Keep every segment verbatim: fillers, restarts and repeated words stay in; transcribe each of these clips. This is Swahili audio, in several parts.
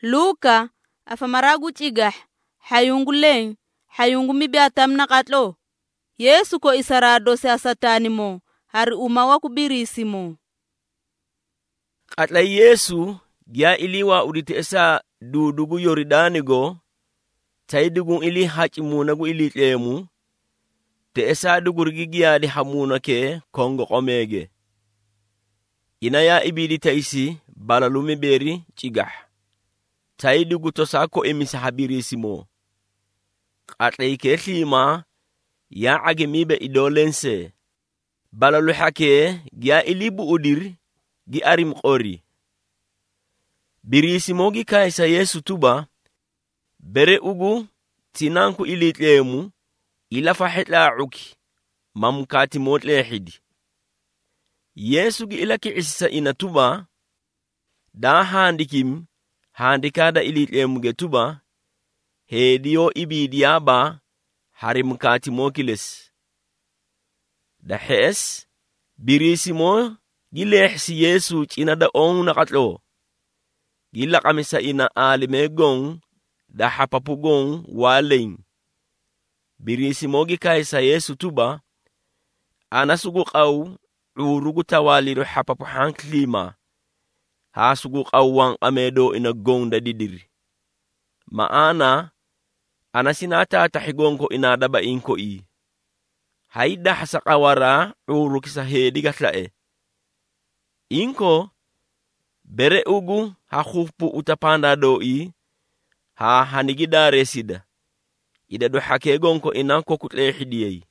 Luka afamaragu chigah hayunguleng hayungumi biatamna katlo. Yesu ko isarado sa satani mo hari umawa kubirisi mo. Katla Yesu gya iliwa udite esa dudugu Yoridani go taidugun ili hachimuna gu ili tlemu te esa dugurgi gya di hamuna ke kongo komege. Inaya ibidi taisi balalumi beri chigah. Taidugu tosako emisa habirisi mo. Katla ike lima ya agemibe idolense. Balalu hake gya ilibu udir gi arim qori. Birisi mogi kaisa Yesu tuba bere ugu tinanku ilitlemu ila fahitla uki mamkati motlehidi. Yesu gi ila ki isa ina tuba da handikim handikada ilitlemu ge tuba hediyo ibidiyaba harimkati mokiles. Da hes birisi mo gilehsi Yesu china da on nakatlo. Gila kamisa ina alime gong da hapapu gong walein. Birisi mogi kaisa Yesu tuba anasugu qaw urugu tawaliru hapapu hanklima. Hasugu qawang amedo ina gong da didiri. Maana anasinata tahigong ko inadaba inko i. Haida hasakawara uru kisa hedi gatlae. Inko bere ugu ha khufpu utapanda doi ha hanigida resida. Ida do hakegon ko inanko kutle hidiyei.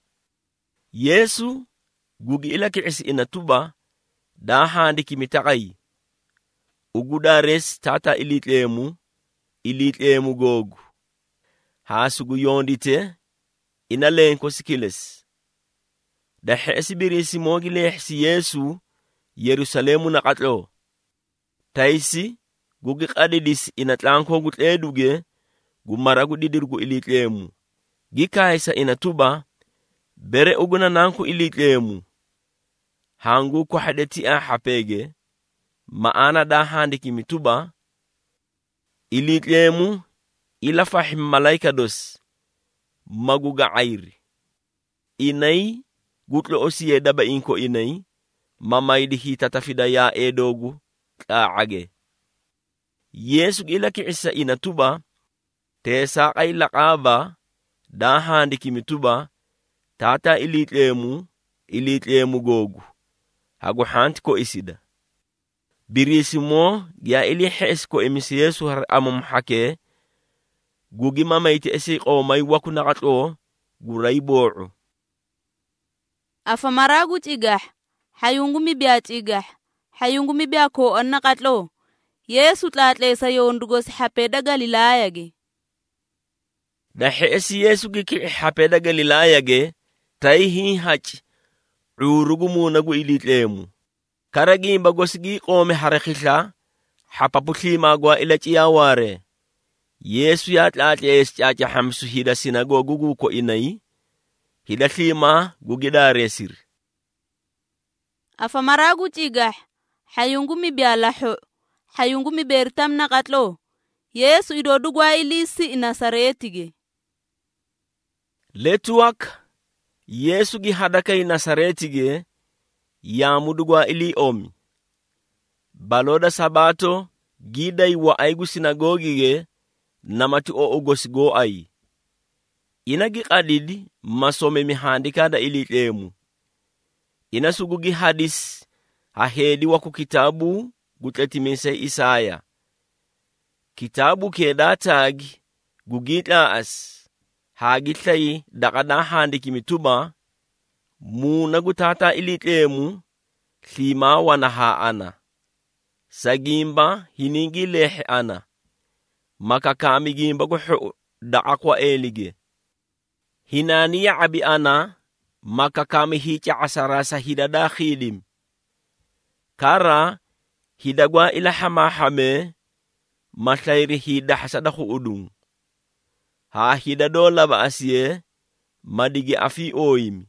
Yesu gugi ila kiisi inatuba da handiki mitakai. Ugu da res tata ilitlemu ilitlemu gogu. Ha sugu yondite inalen ko sikiles. Da hesi birisi mogi lehsi Yesu Yerusalemu na katlo. Taisi gugi kadidis inatlanko gutleduge gumaragu didirgu ilitlemu. Gikaisa inatuba bere uguna nanku ilitlemu. Hangu ko hadeti a hapege maana da handiki mituba ilitlemu ila fahim malaika dos maguga airi. Inai gutlo osiye daba inko inai mamaidi hita tafida ya edogu kaage. Yesu ila kiisa inatuba tesa ay laqaba da handiki mituba tata ilitlemu ilitlemu gogu. Hagu hanti ko isida. Birisi mo ya ili hes ko emisi Yesu har amam hake gugi mamaiti esi qomay waku nakatlo guray boru. Afamaragu chigah hayungumi bia chigah hayungumi bia ko onna katlo. Yesu tlatle sa yondugos hapeda Galilaya ge. Da hesi Yesu gi hapeda Galilaya ge taihi hach urugu munagu ilitlemu. Karagi bagosgi qome harakhisha hapaputhi magwa ila chiyaware. Yesu ya tlatle eschacha hamsu hida sinagogu gu ko inai hida thima gugida resir. Afamaragu chigah hayungumi bia laho hayungumi bertam na katlo. Yesu idodugwa ilisi inasaretige. Letuak Yesu gi hadaka inasaretige ya mudugwa ili omi. Baloda sabato gidai wa aigu sinagogi ge namati o ogosigo ai. Inagi kadidi masome mihandika ili lemu. Inasugugi hadis hahedi waku kitabu gutletimise Isaya. Kitabu kedatagi gugita as hagitlai dakada handiki mituba muna gutata ilitlemu thima wanaha ana. Sagimba hiningi lehe ana. Makakami gimba guhu da akwa elige. Hinaniya abi ana makakami hicha asarasa hidada khidim. Kara hidagwa ila hamahame maslayri hida hasadahu udung. Ha hidado laba asiye madigi afi oimi.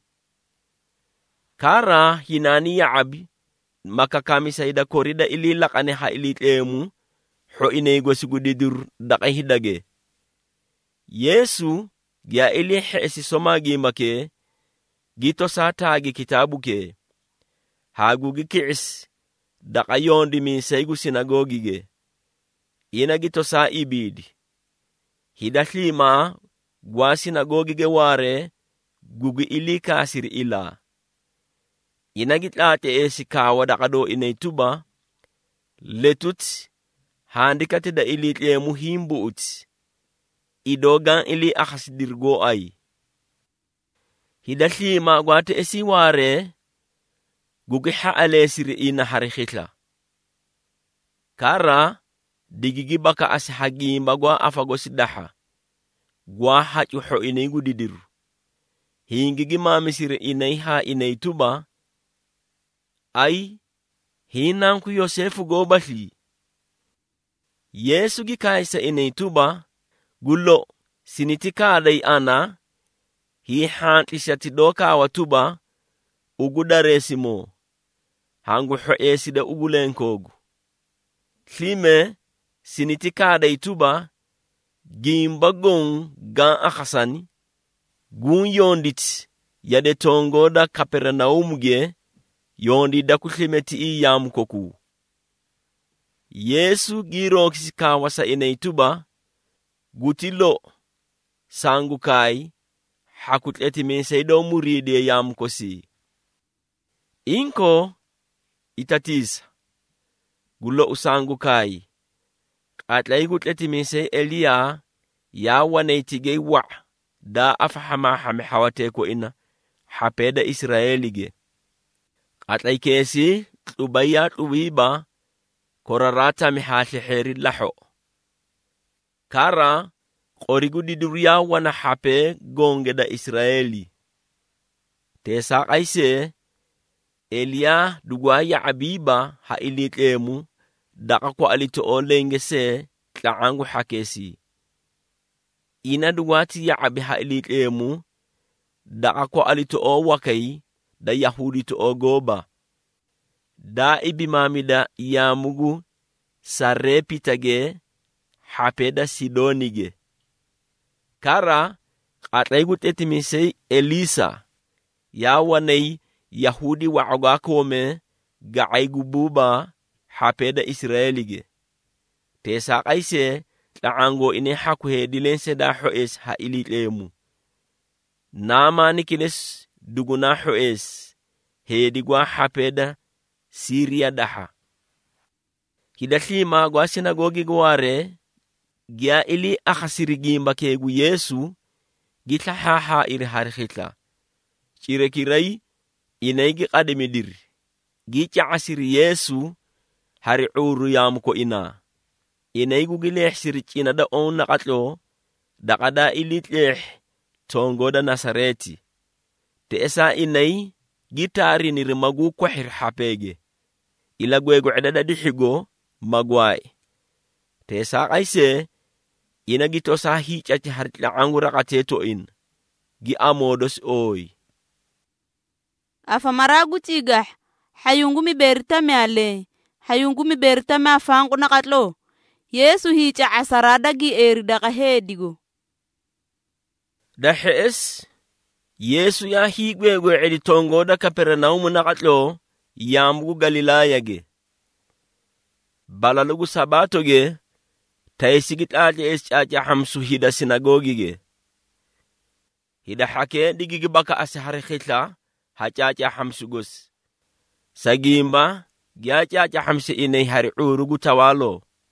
Kara hinaniya abi makakami saida korida ililak ane ha ilitlemu xo inay gosi gudidur daqa hidage. Yesu gya ili xeesi somagi make gito saataagi kitabu ke hagugi ki'is daqa yondi min saygu sinagogige ina gito saa ibidi hidahlima gwa sinagogige ware gugi ili kasir ila ina gitlate esi kawa daqa do inay tuba letut handikate da ili tle muhimbu ut idogan ili akhasidirgo ay hidahlima gwate esi ware gugi haale siri ina harikhitla kara digigi baka as hagimba gwa afago sidaha gwa hachu ho inay gudidiru hingigi mamisiri inay ha inay tuba ay hinan ku Yosefu go bathi Yesu gi kaisa inay tuba gullo sinitika day ana hi hanti shati doka watuba ugudaresimo hangu ho esida ugulenkogu klime sinitika day tuba gimbagon gan akhasani gun yondit yade tongoda Kapernaumge yondi da kuhlimeti iyam koku Yesu giro kisika wasa inay tuba gutilo sangu kai hakutleti min seydo muride yam kosi inko itatisa gulo usangu kai atlay gutleti min sey Elia ya wanaytige wa da afahama hame hawate ko ina hapeda Israelige atlay kesi tubaya tuwiba korarata mi hali heri laho kara qorigudi duriya wana hape gonge da Israeli tesa kaise Elia dugwaya abiba ha ilitlemu daka ko alito olenge se tlaangu hakesi ina dugwati ya abi ha ilitlemu daka ko alito o wakai da Yahudi to ogoba da ibimamida ya mugu sarepitage hapeda Sidonige kara atlaygut etimisei Elisa ya wanay Yahudi wa agakome ga'aygu buba hapeda Israelige tesa kaise tlaango ine hakuhe dilense da hoes ha ilitlemu namani kiles duguna hoes hedigwa hapeda Syria daha hidahlima gwa sinagogi gware gya ili akhasirigimba kegu Yesu gitlahaha iri harikhitla chirekirai inaygi qadimidir gicha asiri Yesu hari uru yamko ina inaygu gileh sirchina da onna qatlo da qada ilitleh tongoda Nasareti te esa inay gitari nirimagu kwahir hapege ila gwego edada dihigo magwai tesa kaise ina gito sahi chachi hartla angura kateto in gi amodos oy afa maragu tigah hayungu mi berta meale hayungu mi berta ma fangu nakatlo Yesu hicha asarada gi eri daga hedigo da hes Yesu ya higwego edi tongo da Kapernaum nakatlo yamgu Galilaya ge balalugu sabato ge taysigit aje es aja hamsu hida sinagogi ge hida hake digigi baka asahare khitla hachacha hamsu gus sagimba gyachacha hamsi inay hari urugu tawalo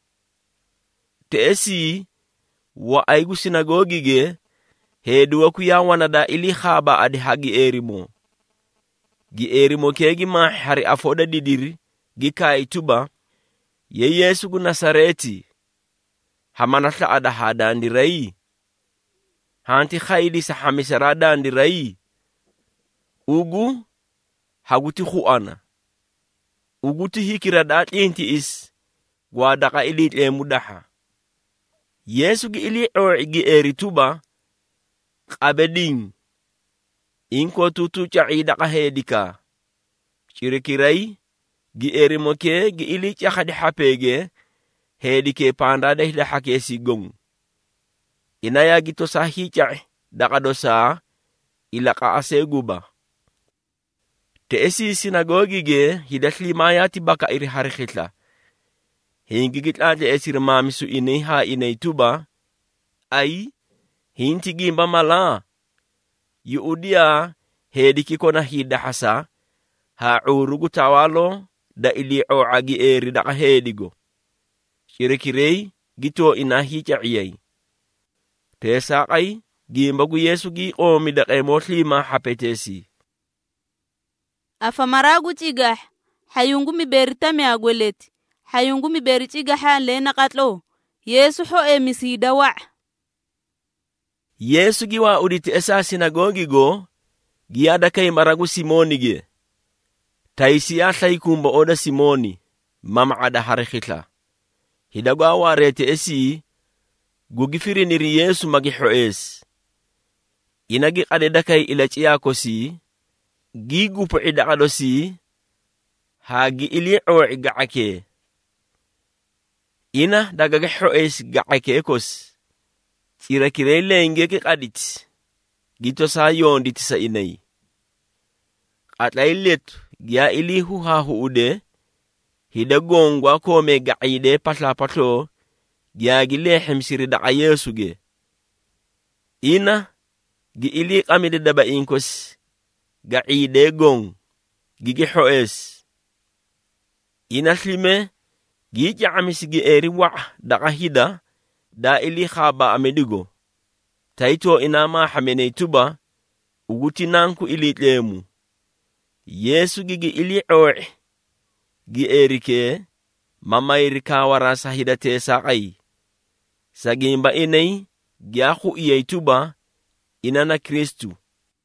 teesi wa aygu sinagogi ge heduwa kuya wanada ili khaba adi hagi erimo gi erimo kegi ma hari afoda didiri gi kai tuba ye Yesu gu Nasareti hamanatla ada hada ndirai hanti khaydi sa hamisarada ndirai ugu haguti khuana uguti hikirada inti is gwadaka ili le mudaha Yesu gi ili o gi eri tuba qabedin inko tutu chaida kahedika chirikirai gi erimoke gi ili chahadi hapege hedi ke pandade hida hake si gong. Inaya gito sa hicha dakado sa ilaka ase guba. Te esi sinagogi ge hidat limaya ti baka iri harikitla. Hingigit ate esir mamisu ini ha inay tuba ay hinti gimba mala. Yuudia hedi kiko na hida hasa ha urugu tawalo da ili o agi eri da hedigo. Kirikirei gito inahicha iyay. Tesa ay gimba gu Yesu gi omi da kay motlima hapetesi. Afa maragu chigah hayungu mi berita me agweleti. Hayungu mi beri chigah lena katlo. Yesu ho emisida wa. Yesu giwa uditi esa sinagogi go giada kay maragu Simoni ge. Taisia say kumba oda Simoni mama ada harikitla. Hidagwa warete esi gugifiri niri Yesu magihoes. Inagi kadeda kay ilachiya ko si gigu po idakado si hagi ili o igake. Ina dagagahoes gake kos. Tira kirele inge ke kadit. Gito sa yon diti sa inay. At lailit gya ili huhahu ude. Hidagongwa ko me gaide patla patlo. Gya gilehem sirida ka Yesu ge. Ina gi ili kami de daba inkos. Gaide gong. Gigihoes. Ina slime. Gija amisigi eri wa dakahida. Da ili khaba amedigo. Taito inama hamene tuba. Uguti nanku ili lemu. Yesu gigi ili oe. Gi erike. Mama irika warasa hidate sa ay. Sa gimba inay. Giaku iyay tuba. Inana Kristu.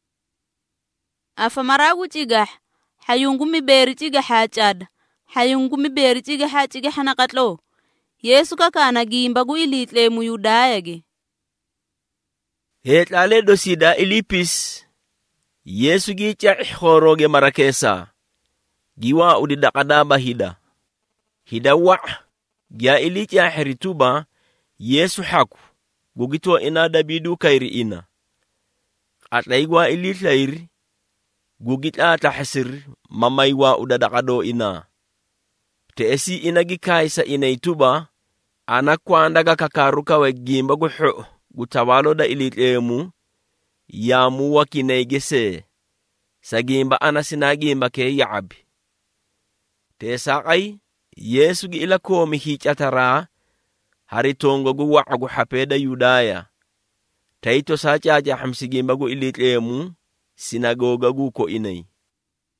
Afa maragu chigah. Hayungu mi beri chigah hachad. Hayungu mi beri chigah hachigah hanakatlo. Yesu kakana gimba gu ilitle mu Yudaya ge. Hetlale dosida ilipis. Yesu gi cha ihoroge marakesa. Giwa udidakadaba hida. Hida wa. Gya ilicha herituba. Yesu haku. Gugito inada bidu kairi ina. At laigwa ilitlairi. Gugita tahasir. Mamaywa udadakado ina. Te esi inagikay sa inaituba, anak kwa andaga kakaruka we gimba guho, gutawalo da ilitemu, yamu wakinaygese, sa gimba anasinagimba ke yaabi. Te sakay, Yesu gi ilako mihichatara, haritongo guwa agu hapeda Yudaya. Taito sa chacha hamsigimba gu ilitemu, sinagoga gu ko inay.